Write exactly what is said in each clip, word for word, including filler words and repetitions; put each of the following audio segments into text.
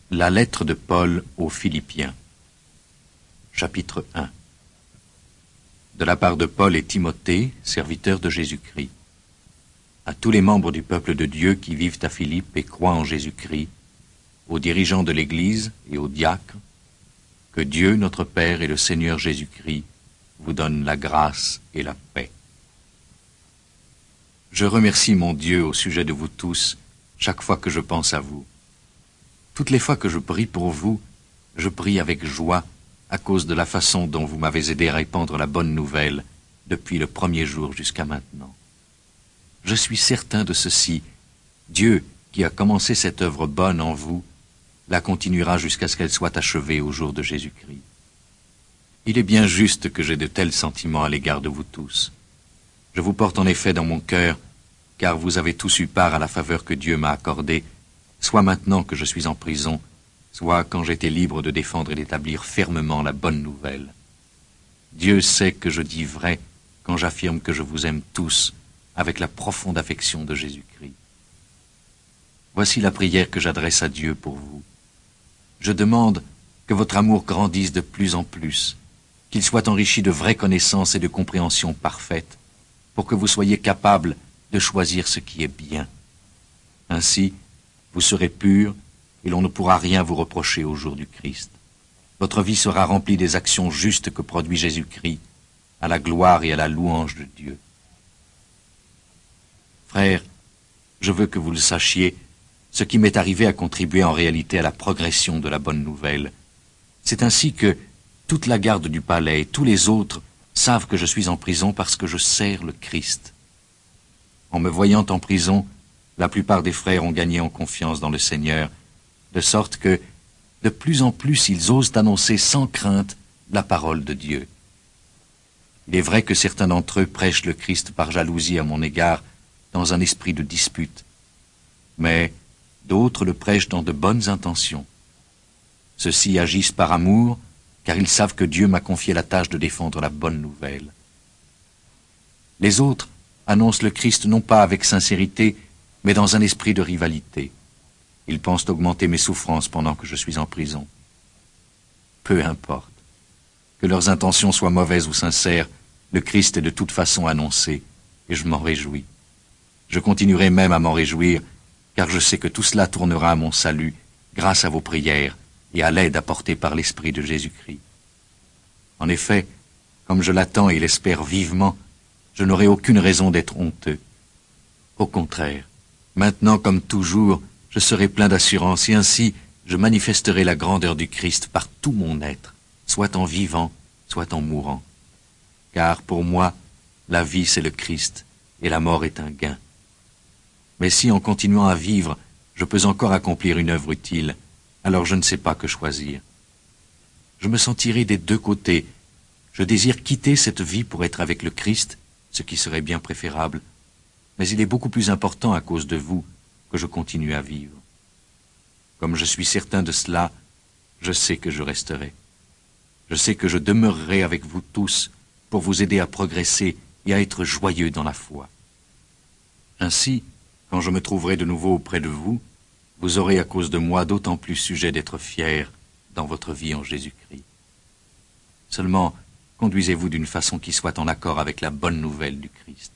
La lettre de Paul aux Philippiens, chapitre un. De la part de Paul et Timothée, serviteurs de Jésus-Christ, à tous les membres du peuple de Dieu qui vivent à Philippe et croient en Jésus-Christ, aux dirigeants de l'Église et aux diacres, que Dieu, notre Père et le Seigneur Jésus-Christ vous donnent la grâce et la paix. Je remercie mon Dieu au sujet de vous tous, chaque fois que je pense à vous. Toutes les fois que je prie pour vous, je prie avec joie à cause de la façon dont vous m'avez aidé à répandre la bonne nouvelle depuis le premier jour jusqu'à maintenant. Je suis certain de ceci, Dieu, qui a commencé cette œuvre bonne en vous, la continuera jusqu'à ce qu'elle soit achevée au jour de Jésus-Christ. Il est bien juste que j'ai de tels sentiments à l'égard de vous tous. Je vous porte en effet dans mon cœur, car vous avez tous eu part à la faveur que Dieu m'a accordée, soit maintenant que je suis en prison, soit quand j'étais libre de défendre et d'établir fermement la bonne nouvelle. Dieu sait que je dis vrai quand j'affirme que je vous aime tous avec la profonde affection de Jésus-Christ. Voici la prière que j'adresse à Dieu pour vous. Je demande que votre amour grandisse de plus en plus, qu'il soit enrichi de vraies connaissances et de compréhension parfaite, pour que vous soyez capables de choisir ce qui est bien. Ainsi, vous serez purs et l'on ne pourra rien vous reprocher au jour du Christ. Votre vie sera remplie des actions justes que produit Jésus-Christ, à la gloire et à la louange de Dieu. Frères, je veux que vous le sachiez, ce qui m'est arrivé a contribué en réalité à la progression de la bonne nouvelle. C'est ainsi que toute la garde du palais et tous les autres savent que je suis en prison parce que je sers le Christ. En me voyant en prison, la plupart des frères ont gagné en confiance dans le Seigneur, de sorte que, de plus en plus, ils osent annoncer sans crainte la parole de Dieu. Il est vrai que certains d'entre eux prêchent le Christ par jalousie à mon égard, dans un esprit de dispute. Mais d'autres le prêchent dans de bonnes intentions. Ceux-ci agissent par amour, car ils savent que Dieu m'a confié la tâche de défendre la bonne nouvelle. Les autres annoncent le Christ non pas avec sincérité, mais dans un esprit de rivalité. Ils pensent augmenter mes souffrances pendant que je suis en prison. Peu importe. Que leurs intentions soient mauvaises ou sincères, le Christ est de toute façon annoncé, et je m'en réjouis. Je continuerai même à m'en réjouir, car je sais que tout cela tournera à mon salut, grâce à vos prières et à l'aide apportée par l'Esprit de Jésus-Christ. En effet, comme je l'attends et l'espère vivement, je n'aurai aucune raison d'être honteux. Au contraire, maintenant comme toujours, je serai plein d'assurance et ainsi je manifesterai la grandeur du Christ par tout mon être, soit en vivant, soit en mourant. Car pour moi, la vie c'est le Christ et la mort est un gain. Mais si en continuant à vivre, je peux encore accomplir une œuvre utile, alors je ne sais pas que choisir. Je me sentirai des deux côtés. Je désire quitter cette vie pour être avec le Christ, ce qui serait bien préférable, mais il est beaucoup plus important à cause de vous que je continue à vivre. Comme je suis certain de cela, je sais que je resterai. Je sais que je demeurerai avec vous tous pour vous aider à progresser et à être joyeux dans la foi. Ainsi, quand je me trouverai de nouveau auprès de vous, vous aurez à cause de moi d'autant plus sujet d'être fiers dans votre vie en Jésus-Christ. Seulement, conduisez-vous d'une façon qui soit en accord avec la bonne nouvelle du Christ.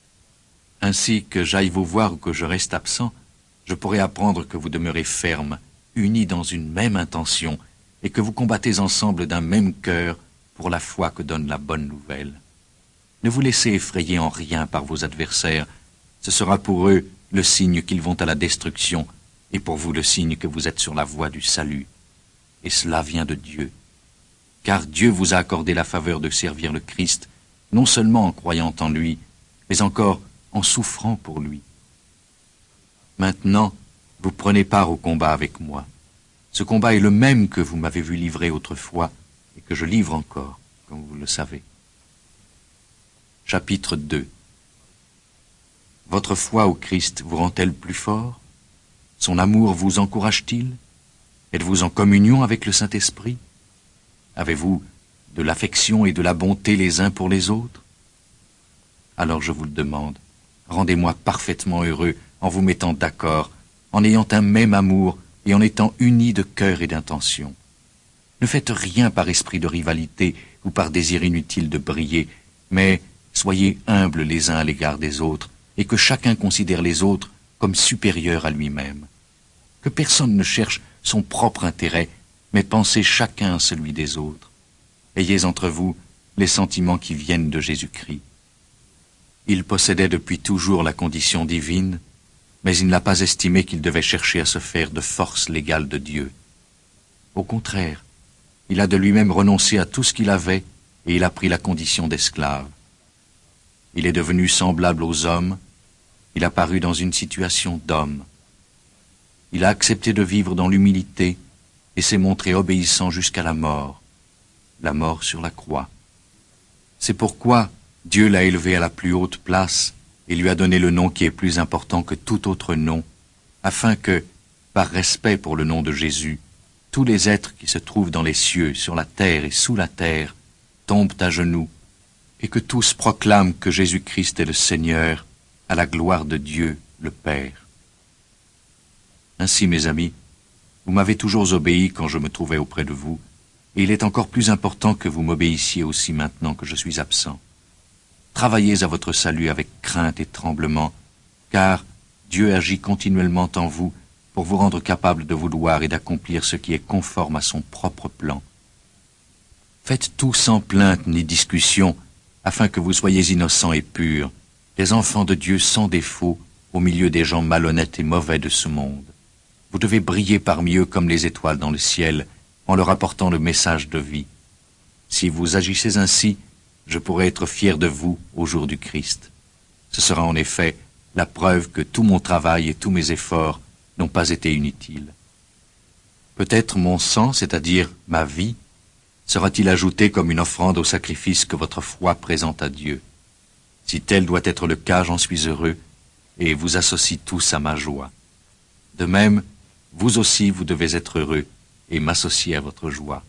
Ainsi que j'aille vous voir ou que je reste absent, je pourrai apprendre que vous demeurez fermes, unis dans une même intention, et que vous combattez ensemble d'un même cœur pour la foi que donne la bonne nouvelle. Ne vous laissez effrayer en rien par vos adversaires, ce sera pour eux le signe qu'ils vont à la destruction, et pour vous le signe que vous êtes sur la voie du salut. Et cela vient de Dieu. Car Dieu vous a accordé la faveur de servir le Christ, non seulement en croyant en lui, mais encore en souffrant pour lui. Maintenant, vous prenez part au combat avec moi. Ce combat est le même que vous m'avez vu livrer autrefois, et que je livre encore, comme vous le savez. Chapitre deux. Votre foi au Christ vous rend-elle plus fort? Son amour vous encourage-t-il? Êtes-vous en communion avec le Saint-Esprit? Avez-vous de l'affection et de la bonté les uns pour les autres? Alors je vous le demande, rendez-moi parfaitement heureux en vous mettant d'accord, en ayant un même amour, et en étant unis de cœur et d'intention. Ne faites rien par esprit de rivalité ou par désir inutile de briller, mais soyez humbles les uns à l'égard des autres, et que chacun considère les autres comme supérieurs à lui-même. Que personne ne cherche son propre intérêt, mais pensez chacun à celui des autres. Ayez entre vous les sentiments qui viennent de Jésus-Christ. Il possédait depuis toujours la condition divine, mais il n'a pas estimé qu'il devait chercher à se faire de force l'égale de Dieu. Au contraire, il a de lui-même renoncé à tout ce qu'il avait et il a pris la condition d'esclave. Il est devenu semblable aux hommes, il a paru dans une situation d'homme. Il a accepté de vivre dans l'humilité et s'est montré obéissant jusqu'à la mort, la mort sur la croix. C'est pourquoi Dieu l'a élevé à la plus haute place et lui a donné le nom qui est plus important que tout autre nom, afin que, par respect pour le nom de Jésus, tous les êtres qui se trouvent dans les cieux, sur la terre et sous la terre, tombent à genoux, et que tous proclament que Jésus-Christ est le Seigneur, à la gloire de Dieu, le Père. Ainsi, mes amis, vous m'avez toujours obéi quand je me trouvais auprès de vous, et il est encore plus important que vous m'obéissiez aussi maintenant que je suis absent. Travaillez à votre salut avec crainte et tremblement, car Dieu agit continuellement en vous pour vous rendre capable de vouloir et d'accomplir ce qui est conforme à son propre plan. Faites tout sans plainte ni discussion, afin que vous soyez innocents et purs, des enfants de Dieu sans défaut, au milieu des gens malhonnêtes et mauvais de ce monde. Vous devez briller parmi eux comme les étoiles dans le ciel, en leur apportant le message de vie. Si vous agissez ainsi, je pourrai être fier de vous au jour du Christ. Ce sera en effet la preuve que tout mon travail et tous mes efforts n'ont pas été inutiles. Peut-être mon sang, c'est-à-dire ma vie, sera-t-il ajouté comme une offrande au sacrifice que votre foi présente à Dieu. Si tel doit être le cas, j'en suis heureux, et vous associe tous à ma joie. De même, vous aussi vous devez être heureux, et m'associer à votre joie.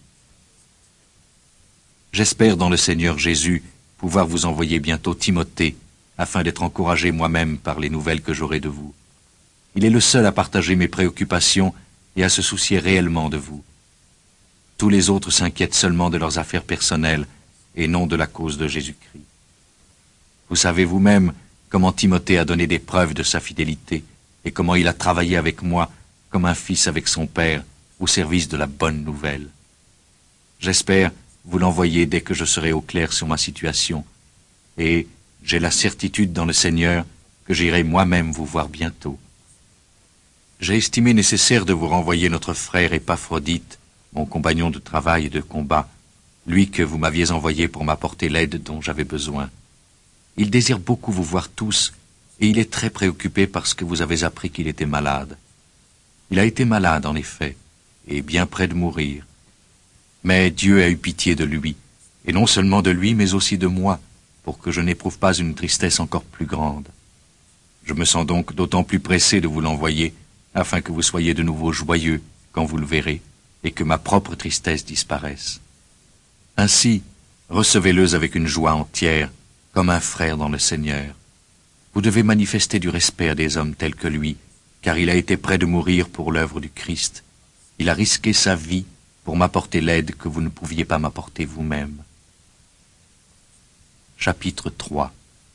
J'espère dans le Seigneur Jésus pouvoir vous envoyer bientôt Timothée, afin d'être encouragé moi-même par les nouvelles que j'aurai de vous. Il est le seul à partager mes préoccupations et à se soucier réellement de vous. Tous les autres s'inquiètent seulement de leurs affaires personnelles et non de la cause de Jésus-Christ. Vous savez vous-même comment Timothée a donné des preuves de sa fidélité et comment il a travaillé avec moi comme un fils avec son père au service de la bonne nouvelle. J'espère vous l'envoyer dès que je serai au clair sur ma situation et j'ai la certitude dans le Seigneur que j'irai moi-même vous voir bientôt. J'ai estimé nécessaire de vous renvoyer notre frère Épaphrodite, mon compagnon de travail et de combat, lui que vous m'aviez envoyé pour m'apporter l'aide dont j'avais besoin. Il désire beaucoup vous voir tous, et il est très préoccupé parce que vous avez appris qu'il était malade. Il a été malade, en effet, et bien près de mourir. Mais Dieu a eu pitié de lui, et non seulement de lui, mais aussi de moi, pour que je n'éprouve pas une tristesse encore plus grande. Je me sens donc d'autant plus pressé de vous l'envoyer, afin que vous soyez de nouveau joyeux quand vous le verrez, et que ma propre tristesse disparaisse. Ainsi, recevez-le avec une joie entière, comme un frère dans le Seigneur. Vous devez manifester du respect à des hommes tels que lui, car il a été près de mourir pour l'œuvre du Christ. Il a risqué sa vie pour m'apporter l'aide que vous ne pouviez pas m'apporter vous-même. Chapitre trois.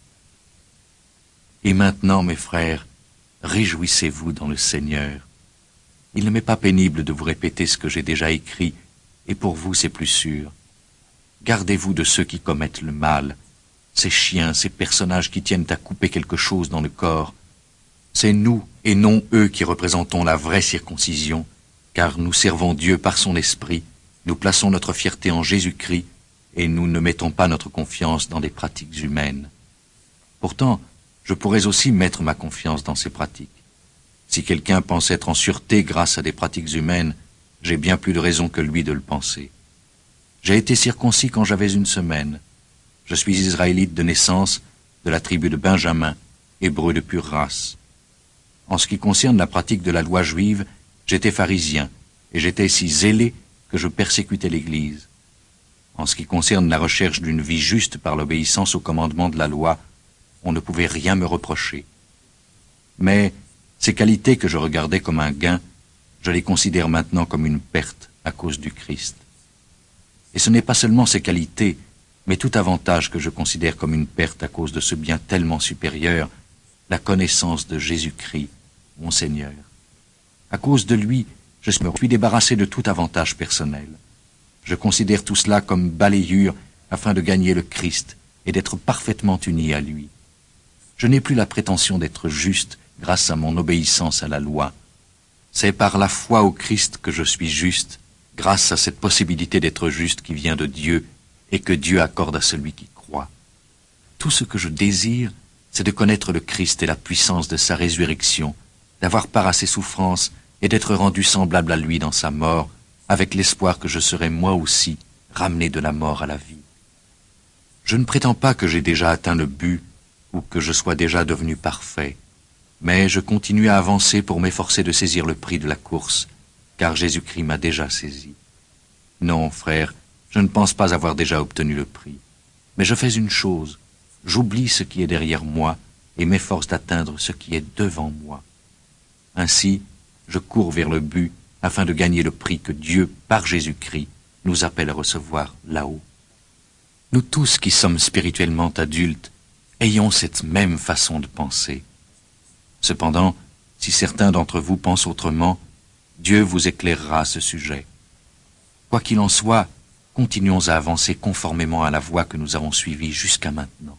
Et maintenant, mes frères, réjouissez-vous dans le Seigneur. Il ne m'est pas pénible de vous répéter ce que j'ai déjà écrit, et pour vous c'est plus sûr. Gardez-vous de ceux qui commettent le mal, ces chiens, ces personnages qui tiennent à couper quelque chose dans le corps. C'est nous, et non eux, qui représentons la vraie circoncision, car nous servons Dieu par son esprit, nous plaçons notre fierté en Jésus-Christ, et nous ne mettons pas notre confiance dans des pratiques humaines. Pourtant, je pourrais aussi mettre ma confiance dans ces pratiques. Si quelqu'un pense être en sûreté grâce à des pratiques humaines, j'ai bien plus de raison que lui de le penser. J'ai été circoncis quand j'avais une semaine. Je suis israélite de naissance, de la tribu de Benjamin, hébreu de pure race. En ce qui concerne la pratique de la loi juive, j'étais pharisien, et j'étais si zélé que je persécutais l'Église. En ce qui concerne la recherche d'une vie juste par l'obéissance aux commandements de la loi, on ne pouvait rien me reprocher. Mais ces qualités que je regardais comme un gain, je les considère maintenant comme une perte à cause du Christ. Et ce n'est pas seulement ses qualités, mais tout avantage que je considère comme une perte à cause de ce bien tellement supérieur, la connaissance de Jésus-Christ, mon Seigneur. À cause de lui, je me suis débarrassé de tout avantage personnel. Je considère tout cela comme balayure afin de gagner le Christ et d'être parfaitement uni à lui. Je n'ai plus la prétention d'être juste grâce à mon obéissance à la loi. C'est par la foi au Christ que je suis juste, grâce à cette possibilité d'être juste qui vient de Dieu et que Dieu accorde à celui qui croit. Tout ce que je désire, c'est de connaître le Christ et la puissance de sa résurrection, d'avoir part à ses souffrances et d'être rendu semblable à lui dans sa mort, avec l'espoir que je serai moi aussi ramené de la mort à la vie. Je ne prétends pas que j'ai déjà atteint le but ou que je sois déjà devenu parfait, mais je continue à avancer pour m'efforcer de saisir le prix de la course, car Jésus-Christ m'a déjà saisi. Non, frère, je ne pense pas avoir déjà obtenu le prix, mais je fais une chose, j'oublie ce qui est derrière moi et m'efforce d'atteindre ce qui est devant moi. Ainsi, je cours vers le but afin de gagner le prix que Dieu, par Jésus-Christ, nous appelle à recevoir là-haut. Nous tous qui sommes spirituellement adultes, ayons cette même façon de penser. Cependant, si certains d'entre vous pensent autrement, Dieu vous éclairera à ce sujet. Quoi qu'il en soit, continuons à avancer conformément à la voie que nous avons suivie jusqu'à maintenant.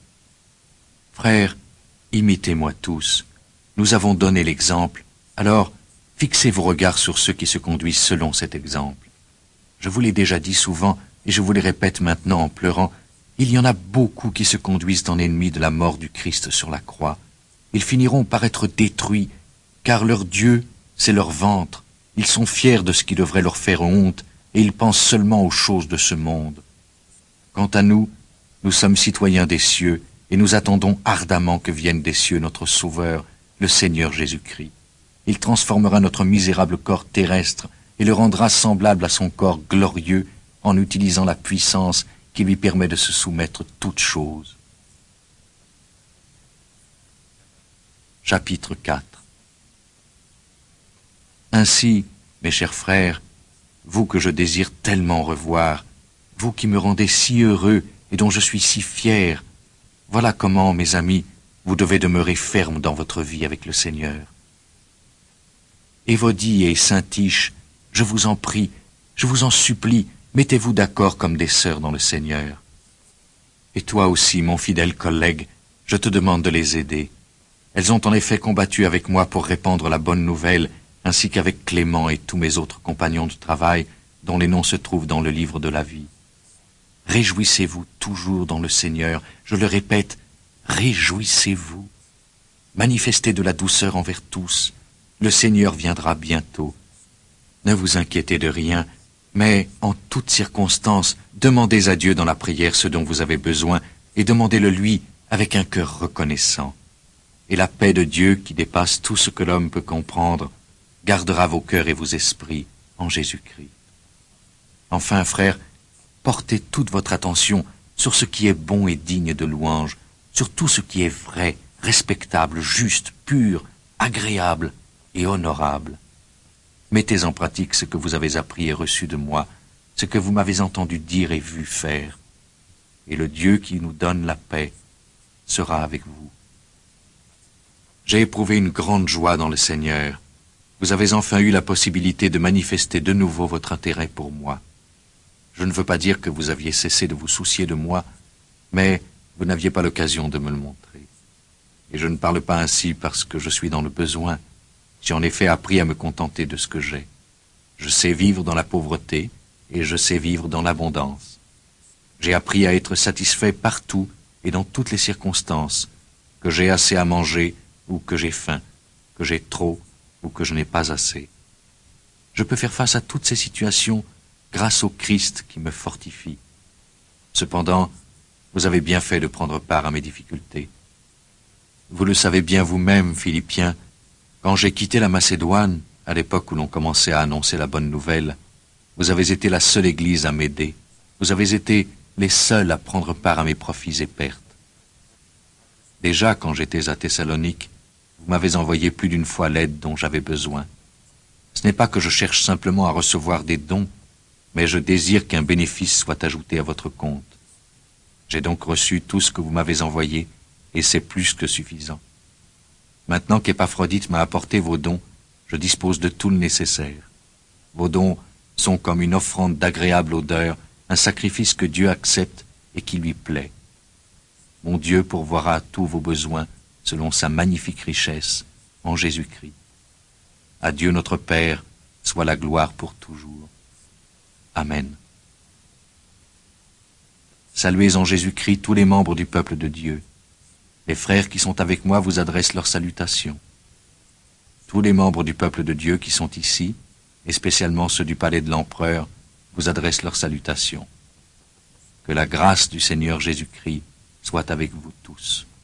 Frères, imitez-moi tous. Nous avons donné l'exemple, alors fixez vos regards sur ceux qui se conduisent selon cet exemple. Je vous l'ai déjà dit souvent, et je vous le répète maintenant en pleurant, il y en a beaucoup qui se conduisent en ennemis de la mort du Christ sur la croix. Ils finiront par être détruits, car leur Dieu, c'est leur ventre. Ils sont fiers de ce qui devrait leur faire honte, et ils pensent seulement aux choses de ce monde. Quant à nous, nous sommes citoyens des cieux, et nous attendons ardemment que vienne des cieux notre Sauveur, le Seigneur Jésus-Christ. Il transformera notre misérable corps terrestre et le rendra semblable à son corps glorieux en utilisant la puissance qui lui permet de se soumettre toutes choses. Chapitre quatre. Ainsi, mes chers frères, vous que je désire tellement revoir, vous qui me rendez si heureux et dont je suis si fier, voilà comment, mes amis, vous devez demeurer ferme dans votre vie avec le Seigneur. Évodie et Saint-Tiche, je vous en prie, je vous en supplie, mettez-vous d'accord comme des sœurs dans le Seigneur. Et toi aussi, mon fidèle collègue, je te demande de les aider. Elles ont en effet combattu avec moi pour répandre la bonne nouvelle, ainsi qu'avec Clément et tous mes autres compagnons de travail, dont les noms se trouvent dans le livre de la vie. Réjouissez-vous toujours dans le Seigneur, je le répète, réjouissez-vous. Manifestez de la douceur envers tous, le Seigneur viendra bientôt. Ne vous inquiétez de rien, mais en toutes circonstances, demandez à Dieu dans la prière ce dont vous avez besoin et demandez-le lui avec un cœur reconnaissant. Et la paix de Dieu, qui dépasse tout ce que l'homme peut comprendre, gardera vos cœurs et vos esprits en Jésus-Christ. Enfin, frères, portez toute votre attention sur ce qui est bon et digne de louange, sur tout ce qui est vrai, respectable, juste, pur, agréable et honorable. Mettez en pratique ce que vous avez appris et reçu de moi, ce que vous m'avez entendu dire et vu faire. Et le Dieu qui nous donne la paix sera avec vous. J'ai éprouvé une grande joie dans le Seigneur. Vous avez enfin eu la possibilité de manifester de nouveau votre intérêt pour moi. Je ne veux pas dire que vous aviez cessé de vous soucier de moi, mais vous n'aviez pas l'occasion de me le montrer. Et je ne parle pas ainsi parce que je suis dans le besoin. J'ai en effet appris à me contenter de ce que j'ai. Je sais vivre dans la pauvreté et je sais vivre dans l'abondance. J'ai appris à être satisfait partout et dans toutes les circonstances, que j'ai assez à manger ou que j'ai faim, que j'ai trop ou que je n'ai pas assez. Je peux faire face à toutes ces situations grâce au Christ qui me fortifie. Cependant, vous avez bien fait de prendre part à mes difficultés. Vous le savez bien vous-même, Philippiens, quand j'ai quitté la Macédoine, à l'époque où l'on commençait à annoncer la bonne nouvelle, vous avez été la seule Église à m'aider. Vous avez été les seuls à prendre part à mes profits et pertes. Déjà, quand j'étais à Thessalonique, vous m'avez envoyé plus d'une fois l'aide dont j'avais besoin. Ce n'est pas que je cherche simplement à recevoir des dons, mais je désire qu'un bénéfice soit ajouté à votre compte. J'ai donc reçu tout ce que vous m'avez envoyé, et c'est plus que suffisant. Maintenant qu'Épaphrodite m'a apporté vos dons, je dispose de tout le nécessaire. Vos dons sont comme une offrande d'agréable odeur, un sacrifice que Dieu accepte et qui lui plaît. Mon Dieu pourvoira tous vos besoins selon sa magnifique richesse en Jésus-Christ. À Dieu notre Père soit la gloire pour toujours. Amen. Saluez en Jésus-Christ tous les membres du peuple de Dieu. Les frères qui sont avec moi vous adressent leurs salutations. Tous les membres du peuple de Dieu qui sont ici, et spécialement ceux du palais de l'empereur, vous adressent leurs salutations. Que la grâce du Seigneur Jésus-Christ soit avec vous tous.